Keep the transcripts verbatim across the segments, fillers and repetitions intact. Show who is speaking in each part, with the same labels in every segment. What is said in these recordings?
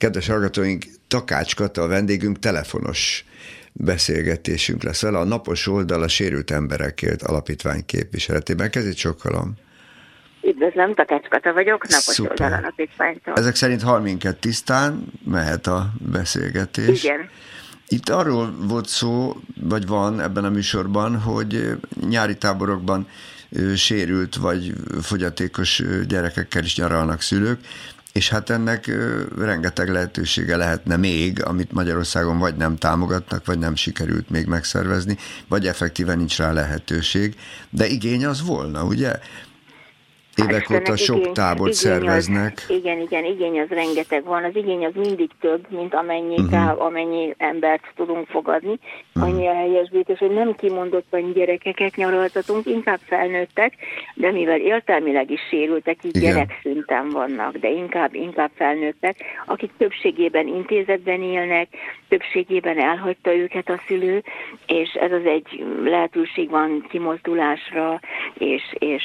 Speaker 1: kedves hallgatóink, Takács Kata a vendégünk, telefonos beszélgetésünk lesz vele. A Napos Oldal a Sérült Emberekért Alapítvány képviseletében. Kezdjét sokkalom.
Speaker 2: Üdvözlöm, Takács Kata vagyok, Napos
Speaker 1: Szuper.
Speaker 2: Oldal Alapítványtól.
Speaker 1: Ezek szerint hall minket tisztán, mehet a beszélgetés.
Speaker 2: Igen.
Speaker 1: Itt arról volt szó, vagy van ebben a műsorban, hogy nyári táborokban sérült vagy fogyatékos gyerekekkel is nyaralnak szülők, és hát ennek rengeteg lehetősége lehetne még, amit Magyarországon vagy nem támogatnak, vagy nem sikerült még megszervezni, vagy effektíven nincs rá lehetőség. De igény az volna, ugye? Évek
Speaker 2: hát,
Speaker 1: óta sok
Speaker 2: igény,
Speaker 1: tábort
Speaker 2: igény
Speaker 1: szerveznek.
Speaker 2: Az, igen, igen, igény az rengeteg van. Az igény az mindig több, mint amennyi, uh-huh. tá, amennyi embert tudunk fogadni. Uh-huh. Annyi a helyesbítés, hogy nem kimondottan gyerekeket nyaraltatunk, inkább felnőttek, de mivel értelmileg is sérültek, így igen. gyerekszinten vannak, de inkább, inkább felnőttek, akik többségében intézetben élnek, többségében elhagyta őket a szülő, és ez az egy lehetőség van kimozdulásra, és, és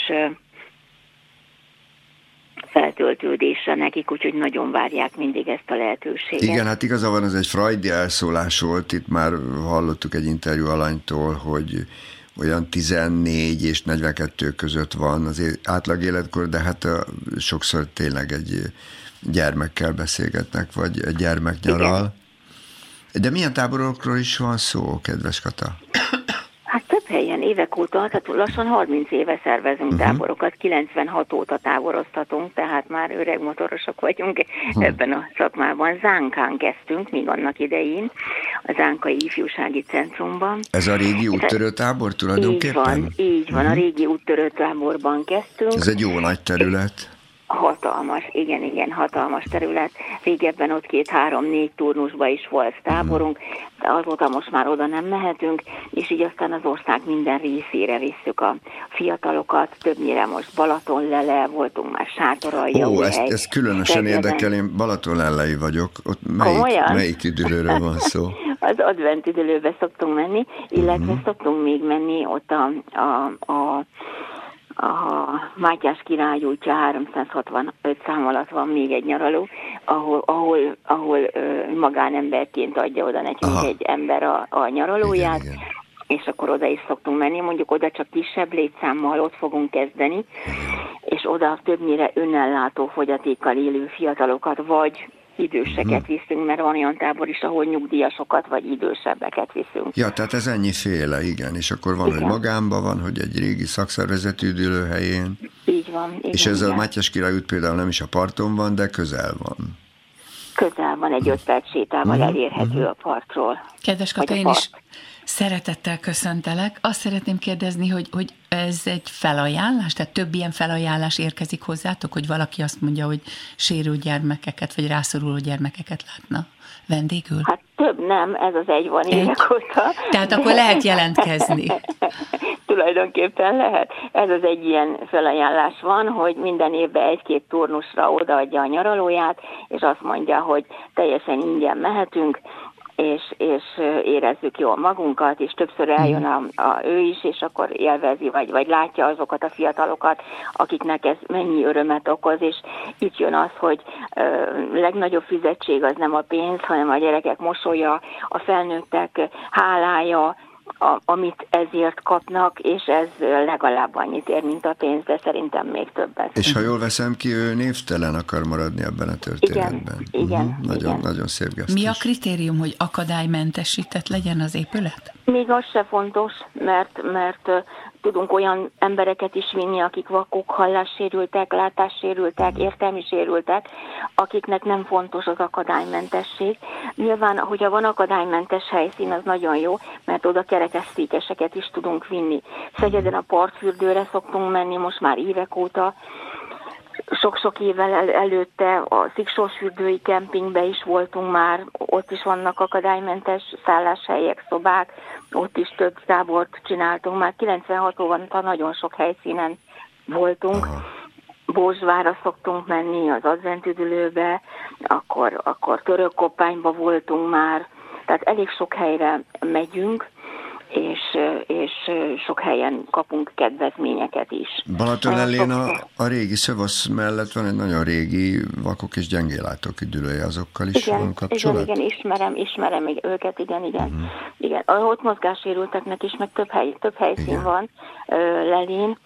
Speaker 2: feltöltődésre nekik, úgyhogy nagyon várják mindig ezt a lehetőséget.
Speaker 1: Igen, hát igaza van, ez egy freudi elszólás volt, itt már hallottuk egy interjú alanytól, hogy olyan tizennégy és negyvenkettő között van az átlag életkor, de hát sokszor tényleg egy gyermekkel beszélgetnek, vagy egy gyermek nyaral. Igen. De milyen táborokról is van szó, kedves Kata?
Speaker 2: Hát több helyen évek óta, tehát lassan harminc éve szervezünk uh-huh. táborokat, kilencvenhat óta táboroztatunk, tehát már öreg motorosok vagyunk uh-huh. ebben a szakmában. Zánkán kezdtünk, még annak idején, a Zánkai Ifjúsági Centrumban.
Speaker 1: Ez a régi úttörő tábor tulajdonképpen?
Speaker 2: Így van, így van, uh-huh. a régi úttörő táborban kezdtünk.
Speaker 1: Ez egy jó nagy terület.
Speaker 2: Hatalmas, igen, igen, hatalmas terület. Régebben ott két-három-négy turnusban is volt táborunk, de azóta most már oda nem mehetünk, és így aztán az ország minden részére visszük a fiatalokat, többnyire most Balatonlele, voltunk már Sátoralja.
Speaker 1: Ó, ez, ez különösen Szegeden. Érdekel, én Balatonlelei vagyok, ott melyik, melyik üdülőről van szó?
Speaker 2: Az advent üdülőbe szoktunk menni, illetve uh-huh. szoktunk még menni ott a, a, a a Mátyás király útja háromszázhatvanöt szám alatt van még egy nyaraló, ahol, ahol, ahol ö, magánemberként adja oda nekünk Aha. egy ember a, a nyaralóját, igen, igen. és akkor oda is szoktunk menni, mondjuk oda csak kisebb létszámmal ott fogunk kezdeni, és oda többnyire önellátó fogyatékkal élő fiatalokat, vagy időseket hmm. viszünk, mert van olyan tábor is, ahol nyugdíjasokat vagy idősebbeket viszünk.
Speaker 1: Ja, tehát ez ennyiféle, igen, és akkor van, igen. hogy magánban van, hogy egy régi szakszervezeti üdülőhelyén.
Speaker 2: Így van. Igen,
Speaker 1: és ez
Speaker 2: igen.
Speaker 1: a Mátyás király út például nem is a parton van, de közel van.
Speaker 2: Közel van, egy öt perc sétával uh-huh. elérhető uh-huh. a partról.
Speaker 3: Kedves Kata, én is szeretettel köszöntelek. Azt szeretném kérdezni, hogy, hogy ez egy felajánlás, tehát több ilyen felajánlás érkezik hozzátok, hogy valaki azt mondja, hogy sérült gyermekeket, vagy rászoruló gyermekeket látna vendégül?
Speaker 2: Hát több nem, ez az egy van évek óta.
Speaker 3: Tehát akkor lehet jelentkezni.
Speaker 2: Tulajdonképpen lehet. Ez az egy ilyen felajánlás van, hogy minden évben egy-két turnusra odaadja a nyaralóját, és azt mondja, hogy teljesen ingyen mehetünk, és, és érezzük jól magunkat, és többször eljön a, a, ő is, és akkor élvezi, vagy, vagy látja azokat a fiatalokat, akiknek ez mennyi örömet okoz, és itt jön az, hogy ö, legnagyobb fizetség az nem a pénz, hanem a gyerekek mosolya, a felnőttek hálája, A, amit ezért kapnak, és ez legalább annyit ér, mint a pénz, de szerintem még többet.
Speaker 1: És ha jól veszem ki, ő névtelen akar maradni ebben a történetben.
Speaker 2: Igen, igen.
Speaker 1: Uh-huh. Nagyon,
Speaker 2: igen.
Speaker 1: nagyon szép gesztus.
Speaker 3: Mi a kritérium, hogy akadálymentesített legyen az épület?
Speaker 2: Még az se fontos, mert, mert tudunk olyan embereket is vinni, akik vakok, hallássérültek, látássérültek, értelmi sérültek, akiknek nem fontos az akadálymentesség. Nyilván, hogyha van akadálymentes helyszín, az nagyon jó, mert oda kerekesszékeseket is tudunk vinni. Szegeden a partfürdőre szoktunk menni most már évek óta, sok-sok évvel el- előtte a Sziksósfürdői kempingbe is voltunk már, ott is vannak akadálymentes szálláshelyek, szobák, ott is több tábort csináltunk, már kilencvenhat óta nagyon sok helyszínen voltunk. Aha. Bózsvára szoktunk menni, az adventüdülőbe, akkor, akkor Törökkoppányba voltunk már, tehát elég sok helyre megyünk, és, és sok helyen kapunk kedvezményeket is.
Speaker 1: Balatonellén a, a régi Szövasz mellett van egy nagyon régi vakok és gyengéllátók üdülője, azokkal is
Speaker 2: igen,
Speaker 1: van kapcsolat?
Speaker 2: Igen, igen, ismerem, ismerem őket, igen, igen. Uh-huh. igen. Ott mozgássérülteknek is, meg több, hely, több helyszín igen. van Lelén,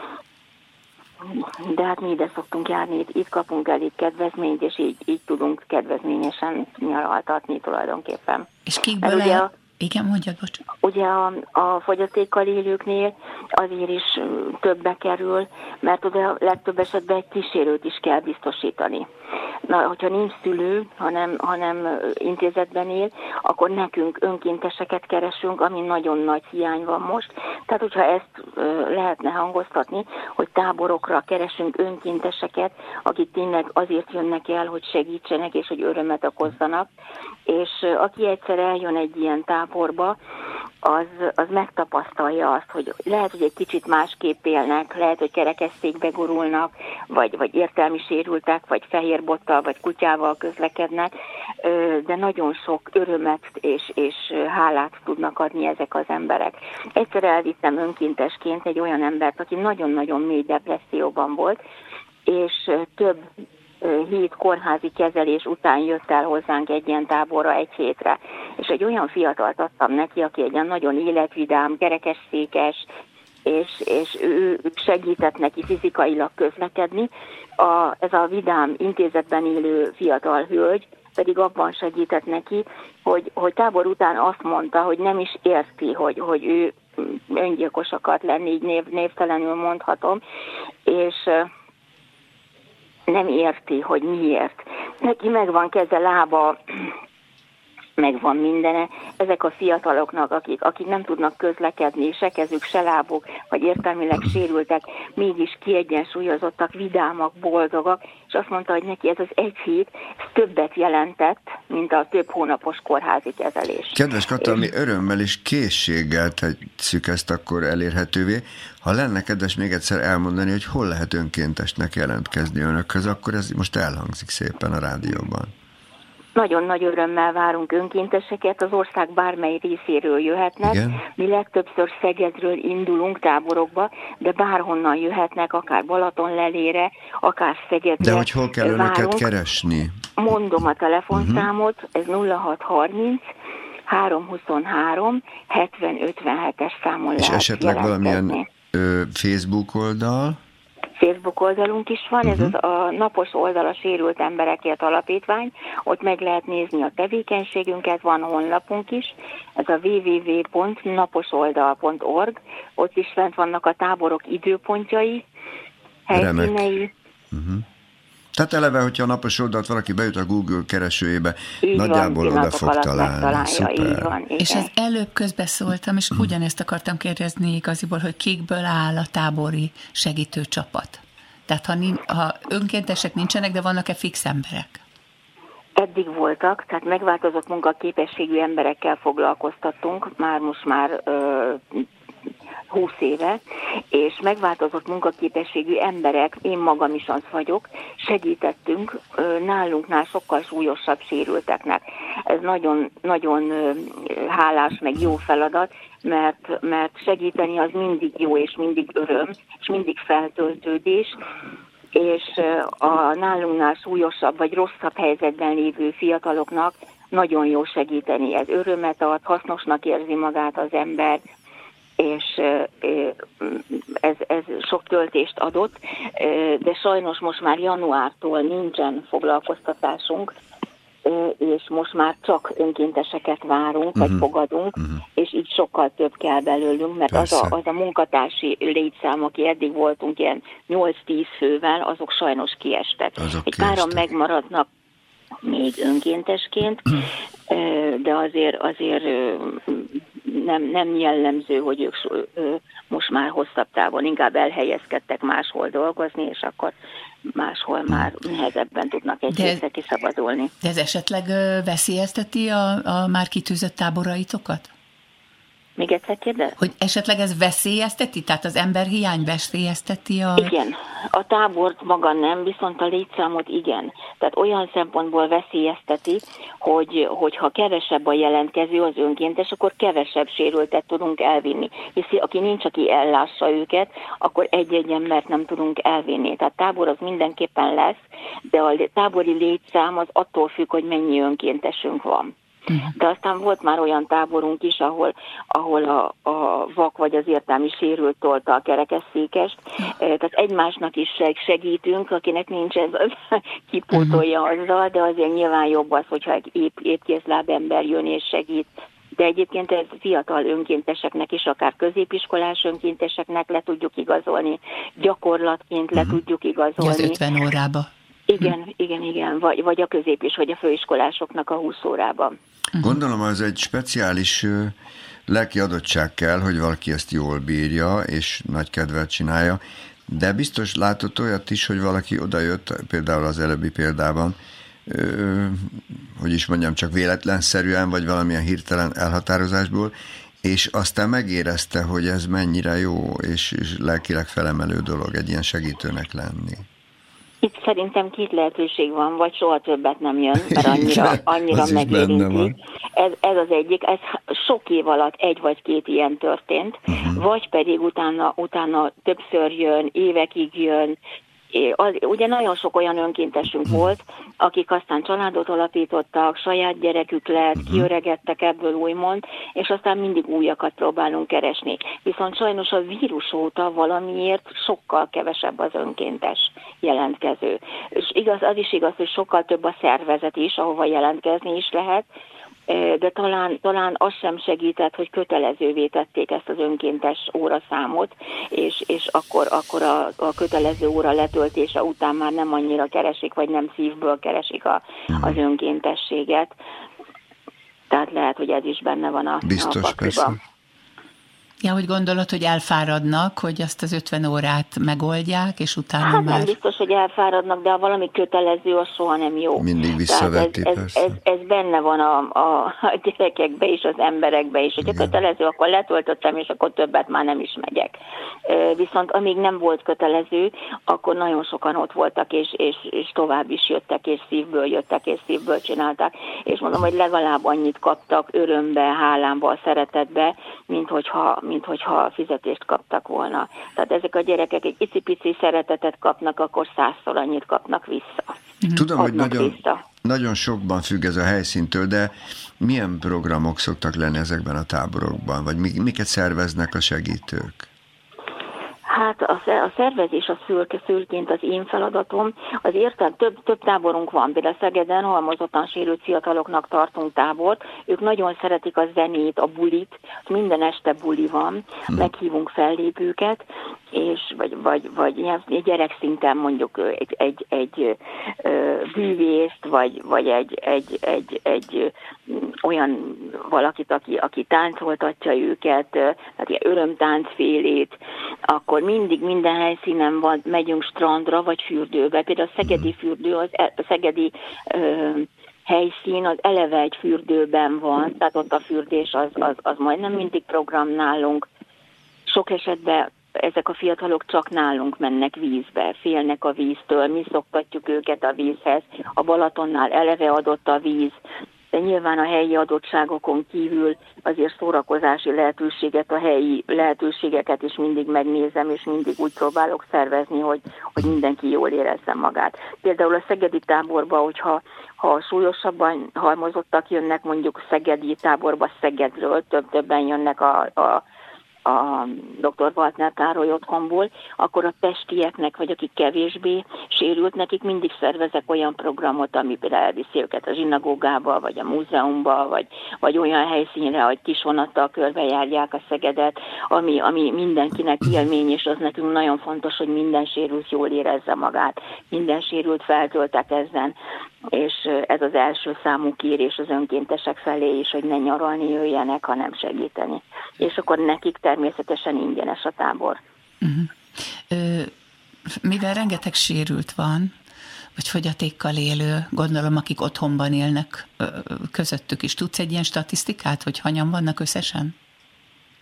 Speaker 2: de hát mi ide szoktunk járni, itt, itt kapunk el itt kedvezményt, és így, így tudunk kedvezményesen nyaraltatni tulajdonképpen.
Speaker 3: És kikből el... A... Igen, mondjad, bocs.
Speaker 2: Ugye a, a fogyatékkal élőknél azért is többbe kerül, mert ugye a legtöbb esetben egy kísérőt is kell biztosítani. Na, hogyha nincs szülő, hanem, hanem intézetben él, akkor nekünk önkénteseket keresünk, ami nagyon nagy hiány van most. Tehát, hogyha ezt lehetne hangoztatni, hogy táborokra keresünk önkénteseket, akik tényleg azért jönnek el, hogy segítsenek és hogy örömet okozzanak, és aki egyszer eljön egy ilyen táborba, az, az megtapasztalja azt, hogy lehet, hogy egy kicsit másképp élnek, lehet, hogy kerekesszékbe gurulnak, vagy, vagy értelmi sérültek, vagy fehér bottal, vagy kutyával közlekednek, de nagyon sok örömet és, és hálát tudnak adni ezek az emberek. Egyszer elvittem önkéntesként egy olyan embert, aki nagyon-nagyon mély depresszióban volt, és több hét kórházi kezelés után jött el hozzánk egy ilyen táborra egy hétre. És egy olyan fiatalt adtam neki, aki egy ilyen nagyon életvidám, kerekesszékes, és, és ő segített neki fizikailag közlekedni. A, ez a vidám intézetben élő fiatal hölgy pedig abban segített neki, hogy, hogy tábor után azt mondta, hogy nem is érti, hogy, hogy ő öngyilkos akart lenni, így név, névtelenül mondhatom, és nem érti, hogy miért. Neki megvan keze, lába, megvan mindene. Ezek a fiataloknak, akik, akik nem tudnak közlekedni, se kezük, se lábuk, vagy értelmileg sérültek, mégis kiegyensúlyozottak, vidámak, boldogak, és azt mondta, hogy neki ez az egy hét ez többet jelentett, mint a több hónapos kórházi kezelés.
Speaker 1: Kedves Kata, mi örömmel és készséggel tesszük ezt akkor elérhetővé. Ha lenne kedves még egyszer elmondani, hogy hol lehet önkéntesnek jelentkezni önökhöz, akkor ez most elhangzik szépen a rádióban.
Speaker 2: Nagyon nagy örömmel várunk önkénteseket, az ország bármely részéről jöhetnek. Igen. Mi legtöbbször Szegedről indulunk táborokba, de bárhonnan jöhetnek, akár Balatonlelére, akár Szegedre.
Speaker 1: De hogy hol kell
Speaker 2: várunk.
Speaker 1: Önöket keresni?
Speaker 2: Mondom a telefonszámot, uh-huh. ez nulla hat harminc háromszázhuszonhárom hetven ötvenhetes számon
Speaker 1: és
Speaker 2: lehet
Speaker 1: esetleg
Speaker 2: jelentkezni.
Speaker 1: Valamilyen ö, Facebook oldal?
Speaker 2: Facebook oldalunk is van, uh-huh. ez az a Napos Oldal a Sérült Emberekért Alapítvány, ott meg lehet nézni a tevékenységünket, van honlapunk is, ez a double-u double-u double-u pont naposoldal pont org, ott is fent vannak a táborok időpontjai, helyszínei.
Speaker 1: Uh-huh. Tehát eleve, hogyha a Napos Oldalt valaki beüt a Google keresőjébe,
Speaker 2: így
Speaker 1: nagyjából
Speaker 2: van,
Speaker 1: oda fog találni. Szuper.
Speaker 2: Van,
Speaker 3: és az előbb közbeszóltam, és ugyanezt akartam kérdezni igaziból, hogy kikből áll a tábori segítőcsapat. Tehát ha, ha önkéntesek nincsenek, de vannak-e fix emberek?
Speaker 2: Eddig voltak, tehát megváltozott munkaképességű emberekkel foglalkoztattunk, már most már ö, húsz éve, és megváltozott munkaképességű emberek, én magam is az vagyok, segítettünk nálunknál sokkal súlyosabb sérülteknek. Ez nagyon, nagyon hálás, meg jó feladat, mert, mert segíteni az mindig jó, és mindig öröm, és mindig feltöltődés, és a nálunknál súlyosabb vagy rosszabb helyzetben lévő fiataloknak nagyon jó segíteni. Ez örömet ad, hasznosnak érzi magát az ember, és ez, ez sok töltést adott, de sajnos most már januártól nincsen foglalkoztatásunk, és most már csak önkénteseket várunk, uh-huh. vagy fogadunk, uh-huh. és így sokkal több kell belőlünk, mert az a, az a munkatársi létszám, aki eddig voltunk ilyen nyolc-tíz fővel, azok sajnos kiestek.
Speaker 1: Azok
Speaker 2: Egy páran megmaradnak még önkéntesként, de azért, azért nem, nem jellemző, hogy ők most már hosszabb távon inkább elhelyezkedtek máshol dolgozni, és akkor máshol már nehezebben tudnak egy hétre kiszabadulni.
Speaker 3: De ez esetleg veszélyezteti a, a már kitűzött táboraitokat?
Speaker 2: Még egyszer kérdez?
Speaker 3: Hogy esetleg ez veszélyezteti? Tehát az emberhiány veszélyezteti a...
Speaker 2: Igen. A tábort maga nem, viszont a létszámot igen. Tehát olyan szempontból veszélyezteti, hogy, hogyha kevesebb a jelentkező, az önkéntes, akkor kevesebb sérültet tudunk elvinni. Hiszen aki nincs, aki ellássa őket, akkor egy-egy embert nem tudunk elvinni. Tehát tábor az mindenképpen lesz, de a tábori létszám az attól függ, hogy mennyi önkéntesünk van. De aztán volt már olyan táborunk is, ahol, ahol a, a vak vagy az értelmi sérült tolta a kerekesszékest. Tehát egymásnak is segítünk, akinek nincs ez, az kipótolja azzal, de azért nyilván jobb az, hogyha egy épp, éppkézláb ember jön és segít. De egyébként ez fiatal önkénteseknek is, akár középiskolás önkénteseknek le tudjuk igazolni, gyakorlatként le tudjuk igazolni.
Speaker 3: Az ötven órába.
Speaker 2: Igen, igen, igen, vagy, vagy a középis, vagy a főiskolásoknak a húsz órában.
Speaker 1: Gondolom, az egy speciális lelki adottság kell, hogy valaki ezt jól bírja, és nagy kedvel csinálja, de biztos látott olyat is, hogy valaki odajött, például az előbbi példában, hogy is mondjam, csak véletlenszerűen, vagy valamilyen hirtelen elhatározásból, és aztán megérezte, hogy ez mennyire jó, és, és lelkileg felemelő dolog egy ilyen segítőnek lenni.
Speaker 2: Itt szerintem két lehetőség van, vagy soha többet nem jön, mert annyira, annyira megérinti. Ez, ez az egyik, ez sok év alatt egy vagy két ilyen történt, uh-huh. vagy pedig utána, utána többször jön, évekig jön. Az, ugye nagyon sok olyan önkéntesünk uh-huh. volt, akik aztán családot alapítottak, saját gyerekük lett, uh-huh. kiöregedtek ebből úgymond, és aztán mindig újakat próbálunk keresni. Viszont sajnos a vírus óta valamiért sokkal kevesebb az önkéntes jelentkező. És igaz, az is igaz, hogy sokkal több a szervezet is, ahova jelentkezni is lehet, de talán, talán az sem segített, hogy kötelezővé tették ezt az önkéntes óraszámot, és, és akkor, akkor a, a kötelező óra letöltése után már nem annyira keresik, vagy nem szívből keresik a, az önkéntességet. Tehát lehet, hogy ez is benne van a,
Speaker 1: Biztos,
Speaker 2: a pakliban.
Speaker 3: Ja, hogy gondolod, hogy elfáradnak, hogy azt az ötven órát megoldják, és utána
Speaker 2: hát
Speaker 3: már...
Speaker 2: nem biztos, hogy elfáradnak, de ha valami kötelező, az soha nem jó.
Speaker 1: Mindig visszaveti,
Speaker 2: ez, ez, ez, ez benne van a, a, a gyerekekbe is, az emberekbe is. Hogyha kötelező, akkor letöltöttem, és akkor többet már nem is megyek. Viszont amíg nem volt kötelező, akkor nagyon sokan ott voltak, és, és, és tovább is jöttek, és szívből jöttek, és szívből csinálták. És mondom, hogy legalább annyit kaptak örömbe, hálámba, szeretetbe, mint hogyha mint hogyha fizetést kaptak volna. Tehát ezek a gyerekek egy icipici szeretetet kapnak, akkor százszor annyit kapnak vissza.
Speaker 1: Tudom,
Speaker 2: Adnak
Speaker 1: hogy nagyon,
Speaker 2: vissza.
Speaker 1: nagyon sokban függ ez a helyszíntől, de milyen programok szoktak lenni ezekben a táborokban, vagy miket szerveznek a segítők?
Speaker 2: Hát a szervezés az főként az én feladatom. Az értem, több, több táborunk van. Például Szegeden halmozottan sérült fiataloknak tartunk tábort. Ők nagyon szeretik a zenét, a bulit. Minden este buli van. Meghívunk fellépőket, és vagy, vagy, vagy ilyen gyerekszinten mondjuk egy, egy, egy bűvészt, vagy, vagy egy, egy, egy, egy olyan valakit, aki, aki táncoltatja őket, tehát ilyen örömtáncfélét, akkor mindig minden helyszínen van, megyünk strandra vagy fürdőbe. Például a szegedi fürdő, az a szegedi ö, helyszín az eleve egy fürdőben van, tehát ott a fürdés az, az, az majdnem mindig program nálunk. Sok esetben ezek a fiatalok csak nálunk mennek vízbe, félnek a víztől, mi szoktatjuk őket a vízhez. A Balatonnál eleve adott a víz, de nyilván a helyi adottságokon kívül azért szórakozási lehetőséget, a helyi lehetőségeket is mindig megnézem, és mindig úgy próbálok szervezni, hogy, hogy mindenki jól érezze magát. Például a szegedi táborba, hogyha ha súlyosabban halmozottak jönnek, mondjuk szegedi táborba Szegedről, több-többen jönnek a, a a doktor Waltner Károly otthonból, akkor a pestieknek, vagy akik kevésbé sérült, nekik mindig szervezek olyan programot, ami például elviszi őket a zsinagógába, vagy a múzeumba, vagy, vagy olyan helyszínre, hogy kis vonattal körbejárják a Szegedet, ami, ami mindenkinek élmény, és az nekünk nagyon fontos, hogy minden sérült jól érezze magát, minden sérült feltöltek ezen, és ez az első számú kérés az önkéntesek felé is, hogy ne nyaralni jöjjenek, hanem segíteni. És akkor nekik természetesen ingyenes a tábor.
Speaker 3: Uh-huh. Mivel rengeteg sérült van, vagy fogyatékkal élő, gondolom, akik otthonban élnek közöttük is, tudsz egy ilyen statisztikát, hogy hanyan vannak összesen?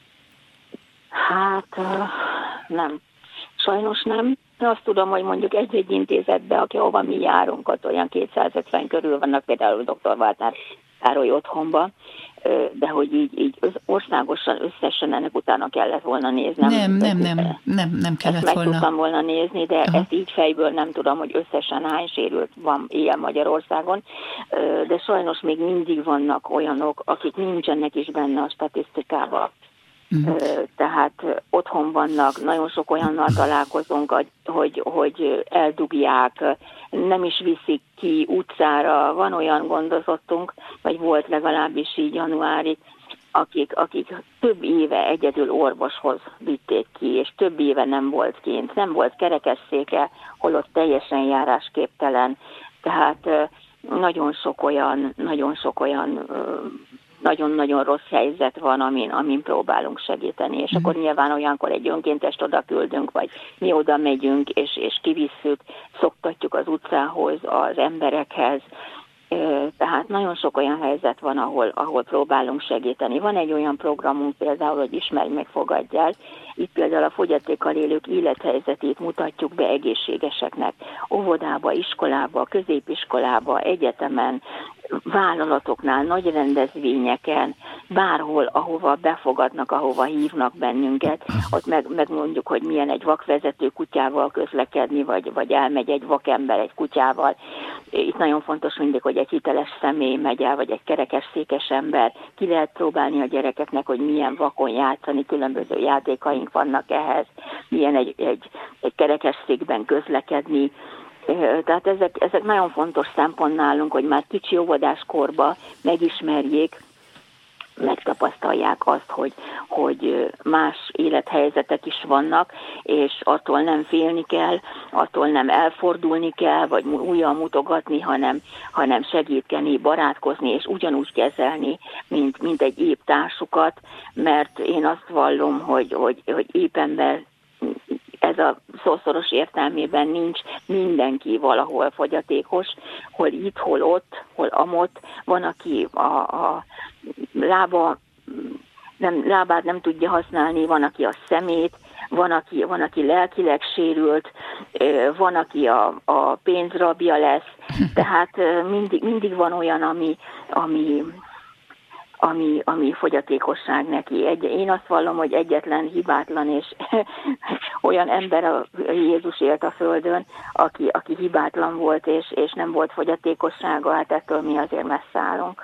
Speaker 2: Hát nem. Sajnos nem. Azt tudom, hogy mondjuk egy-egy intézetben, aki hova mi járunk, ott olyan kétszázötven körül vannak, például doktor Váltár Károly otthonban, de hogy így, így országosan összesen ennek utána kellett volna néznem.
Speaker 3: Nem, nem, nem, nem, nem kellett
Speaker 2: ezt
Speaker 3: volna.
Speaker 2: meg tudtam volna nézni, de Aha. ezt így fejből nem tudom, hogy összesen hány sérült van ilyen Magyarországon, de sajnos még mindig vannak olyanok, akik nincsenek is benne a statisztikában. Mm. Tehát otthon vannak, nagyon sok olyannal találkozunk, hogy, hogy eldugják, nem is viszik ki utcára. Van olyan gondozottunk, vagy volt legalábbis így januárig, akik, akik több éve egyedül orvoshoz vitték ki, és több éve nem volt kint, nem volt kerekesszéke, holott teljesen járásképtelen. Tehát nagyon sok olyan, nagyon sok olyan nagyon-nagyon rossz helyzet van, amin, amin próbálunk segíteni, és mm. akkor nyilván olyankor egy önkéntest oda küldünk, vagy mi oda megyünk, és, és kivisszük, szoktatjuk az utcához, az emberekhez, tehát nagyon sok olyan helyzet van, ahol, ahol próbálunk segíteni. Van egy olyan programunk például, hogy ismerj meg, fogadjál. Itt például a fogyatékkal élők élethelyzetét mutatjuk be egészségeseknek. Óvodába, iskolába, középiskolába, egyetemen, vállalatoknál, nagy rendezvényeken, bárhol, ahova befogadnak, ahova hívnak bennünket, ott meg, megmondjuk, hogy milyen egy vakvezető kutyával közlekedni, vagy, vagy elmegy egy vakember egy kutyával. Itt nagyon fontos mindig, hogy egy hiteles személy megy el, vagy egy kerekesszékes ember. Ki lehet próbálni a gyerekeknek, hogy milyen vakon játszani, különböző játékaink vannak ehhez, milyen egy, egy, egy kerekesszékben közlekedni. Tehát ezek, ezek nagyon fontos szempont nálunk, hogy már kicsi óvodáskorban megismerjék, megtapasztalják azt, hogy, hogy más élethelyzetek is vannak, és attól nem félni kell, attól nem elfordulni kell, vagy újra mutogatni, hanem, hanem segíteni, barátkozni, és ugyanúgy kezelni, mint, mint egy épp társukat, mert én azt vallom, hogy, hogy, hogy épp ember, ez a szószoros értelmében nincs, mindenki valahol fogyatékos, hol itt, hol ott, hol amott. Van, aki a, a lába, nem, lábát nem tudja használni, van, aki a szemét, van, aki, van, aki lelkileg sérült, van, aki a, a pénzrabja lesz, tehát mindig, mindig van olyan, ami, ami Ami, ami fogyatékosság neki. Egy, én azt vallom, hogy egyetlen hibátlan és olyan ember a Jézus élt a földön, aki, aki hibátlan volt, és, és nem volt fogyatékossága, hát ettől mi azért messze állunk.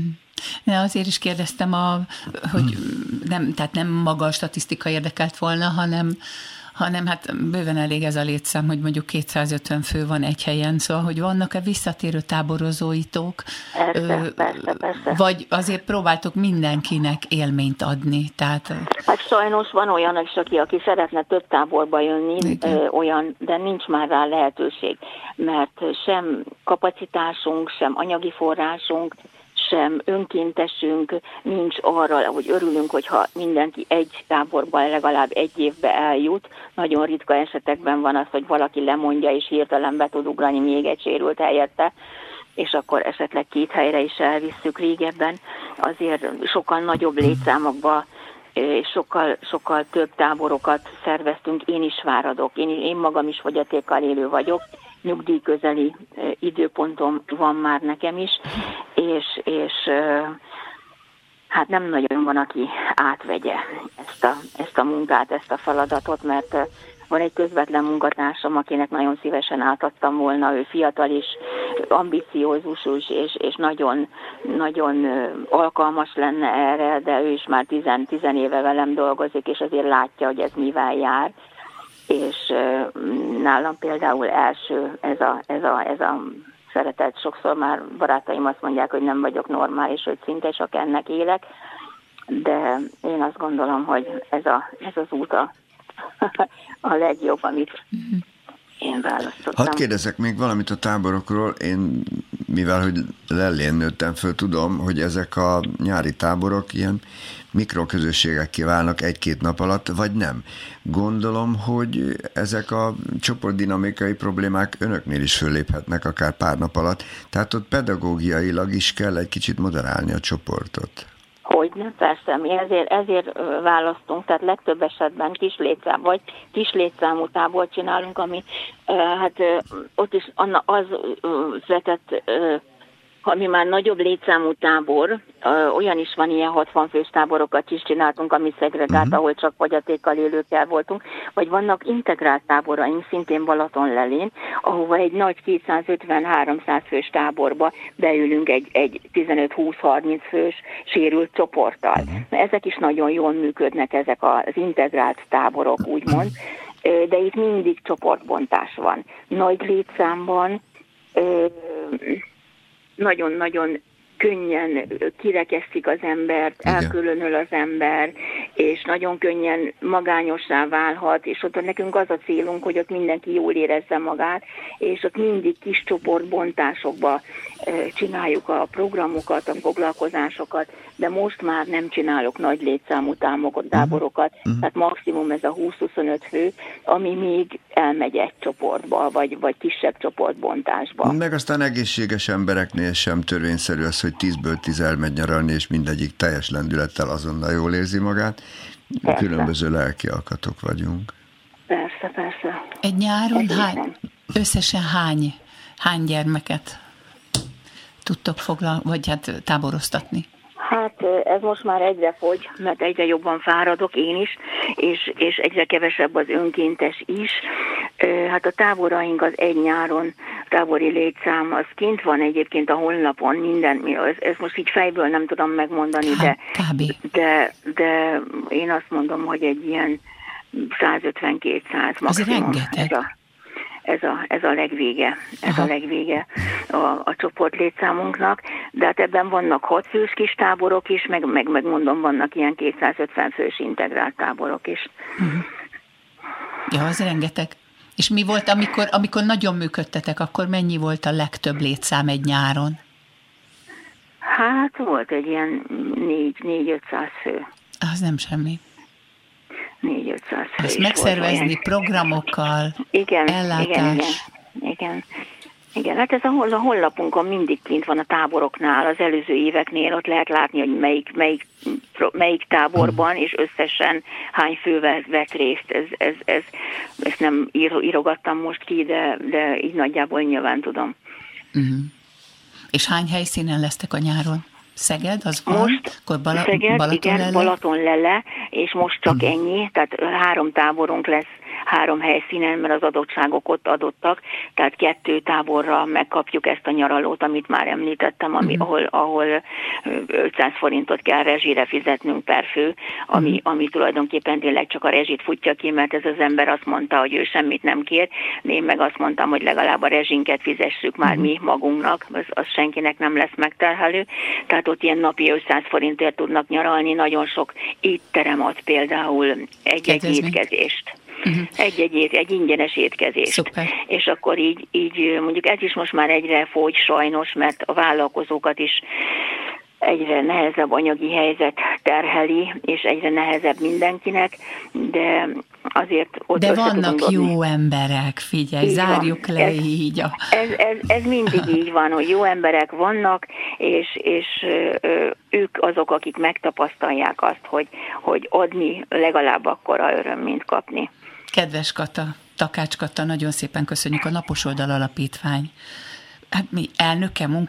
Speaker 3: De azért is kérdeztem, a, hogy nem, tehát nem maga a statisztika érdekelt volna, hanem hanem hát bőven elég ez a létszám, hogy mondjuk kétszázötven fő van egy helyen, szóval, hogy vannak-e visszatérő táborozóitok?
Speaker 2: Persze, ö, persze, persze.
Speaker 3: Vagy azért próbáltok mindenkinek élményt adni? Tehát...
Speaker 2: Hát sajnos van olyan is, aki, aki szeretne több táborba jönni, ö, olyan, de nincs már rá lehetőség, mert sem kapacitásunk, sem anyagi forrásunk, sem önkéntesünk nincs arra, hogy örülünk, hogyha mindenki egy táborban legalább egy évbe eljut. Nagyon ritka esetekben van az, hogy valaki lemondja, és hirtelen be tud ugrani még egy sérült helyette, és akkor esetleg két helyre is elvisszük. Régebben azért sokkal nagyobb létszámokba, és sokkal, sokkal több táborokat szerveztünk. Én is fáradok, én, én magam is fogyatékkal élő vagyok, nyugdíj közeli időpontom van már nekem is, és, és hát nem nagyon van, aki átvegye ezt a, ezt a munkát, ezt a feladatot, mert van egy közvetlen munkatársam, akinek nagyon szívesen átadtam volna, ő fiatal is, ambiciózus és, és nagyon, nagyon alkalmas lenne erre, de ő is már tizen éve velem dolgozik, és azért látja, hogy ez mivel jár. És nálam például első ez a, ez a, ez a szeretet. Sokszor már barátaim azt mondják, hogy nem vagyok normális, hogy szinte csak ennek élek, de én azt gondolom, hogy ez, a, ez az út a, a legjobb, amit én választottam.
Speaker 1: Hadd kérdezek még valamit a táborokról. Én, mivel hogy Lellén nőttem föl, tudom, hogy ezek a nyári táborok ilyen mikroközösségekké válnak egy-két nap alatt, vagy nem. Gondolom, hogy ezek a csoportdinamikai problémák önöknél is fölléphetnek akár pár nap alatt, tehát ott pedagógiailag is kell egy kicsit moderálni a csoportot.
Speaker 2: Hogyne, persze, mi ezért, ezért választunk, tehát legtöbb esetben kis létszám, vagy kis létszámú tábort csinálunk, ami hát ott is az vetett, ami már nagyobb létszámú tábor, olyan is van, ilyen hatvan fős táborokat is csináltunk, ami szegregált, uh-huh. ahol csak fogyatékkal élőkkel voltunk, vagy vannak integrált táboraink, szintén Balatonlelén, ahova egy nagy kétszázötven-háromszáz fős táborba beülünk egy, egy tizenöt-húsz-harminc fős sérült csoporttal. Uh-huh. Ezek is nagyon jól működnek, ezek az integrált táborok, úgymond, de itt mindig csoportbontás van. Nagy létszámban nagyon-nagyon könnyen kirekesztik az embert, igen. elkülönül az ember, és nagyon könnyen magányossá válhat, és ott nekünk az a célunk, hogy ott mindenki jól érezze magát, és ott mindig kis csoportbontásokba csináljuk a programokat, a foglalkozásokat, de most már nem csinálok nagy létszámú táborokat, uh-huh. tehát maximum ez a húsz-huszonöt fő, ami még elmegy egy csoportba, vagy, vagy kisebb csoportbontásba.
Speaker 1: Meg aztán egészséges embereknél sem törvényszerű az, hogy tízből tíz elmegy nyaralni, és mindegyik teljes lendülettel azonnal jól érzi magát. Persze. Különböző lelki alkatok vagyunk.
Speaker 2: Persze, persze.
Speaker 3: Egy nyáron hány, összesen hány, hány gyermeket tudtok foglal, vagy hát táboroztatni?
Speaker 2: Hát ez most már egyre fogy, mert egyre jobban fáradok én is, és, és egyre kevesebb az önkéntes is. Hát a táboraink az egy nyáron, tábori létszám, az kint van egyébként a honlapon, minden, ez, ez most így fejből nem tudom megmondani, de, de, de én azt mondom, hogy egy ilyen százötven-kétszáz maximum. Ez a, ez a, ez a legvége, ez Aha. a legvége a, a csoport létszámunknak, de hát ebben vannak hat fős kis táborok is, meg, meg, meg mondom, vannak ilyen kétszázötven fős integrált táborok is.
Speaker 3: Uh-huh. Ja, az rengeteg. És mi volt, amikor, amikor nagyon működtetek, akkor mennyi volt a legtöbb létszám egy nyáron?
Speaker 2: Hát volt egy ilyen négy-ötszáz fő.
Speaker 3: Az nem semmi.
Speaker 2: négy-ötszáz fő.
Speaker 3: Ezt megszervezni volt, programokkal,
Speaker 2: igen,
Speaker 3: ellátás.
Speaker 2: Igen, igen, igen. Igen, hát ez a, a honlapunkon mindig kint van a táboroknál, az előző éveknél ott lehet látni, hogy melyik, melyik, melyik táborban és összesen hány fővel vett részt. Ez, ez, ez, ezt nem ír, írogattam most ki, de, de így nagyjából nyilván tudom.
Speaker 3: Uh-huh. És hány helyszínen lesztek a nyáron? Szeged, az van?
Speaker 2: Most
Speaker 3: akkor Bala-
Speaker 2: Szeged,
Speaker 3: Balatonlele?
Speaker 2: igen, Balatonlele, és most csak uh-huh. ennyi, tehát három táborunk lesz három helyszínen, mert az adottságok ott adottak, tehát kettő táborra megkapjuk ezt a nyaralót, amit már említettem, ami, uh-huh. ahol, ahol ötszáz forintot kell rezsire fizetnünk per fő, ami, uh-huh. ami tulajdonképpen tényleg csak a rezsit futja ki, mert ez az ember azt mondta, hogy ő semmit nem kér, én meg azt mondtam, hogy legalább a rezsinket fizessük már uh-huh. mi magunknak, az, az senkinek nem lesz megterhelő, tehát ott ilyen napi ötszáz forintért tudnak nyaralni, nagyon sok étterem ad például egy-egy étkezést. Uh-huh. Egy-egy egy ingyenes étkezést.
Speaker 3: Szuper.
Speaker 2: És akkor így, így mondjuk ez is most már egyre fogy sajnos, mert a vállalkozókat is egyre nehezebb anyagi helyzet terheli, és egyre nehezebb mindenkinek, de azért ott
Speaker 3: de vannak jó emberek, figyelj, így zárjuk van. le ez, így. A...
Speaker 2: Ez, ez, ez mindig így van, hogy jó emberek vannak, és, és ö, ők azok, akik megtapasztalják azt, hogy, hogy adni legalább akkora öröm, mint kapni.
Speaker 3: Kedves Kata, Takács Kata, nagyon szépen köszönjük, a Napos Oldal Alapítvány. Hát mi elnöke, munka